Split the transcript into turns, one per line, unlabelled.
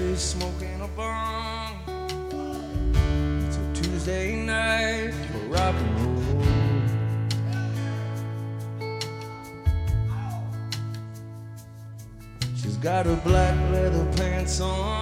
She's smoking a bong. It's a Tuesday night for rock and roll. She's got her black leather pants on.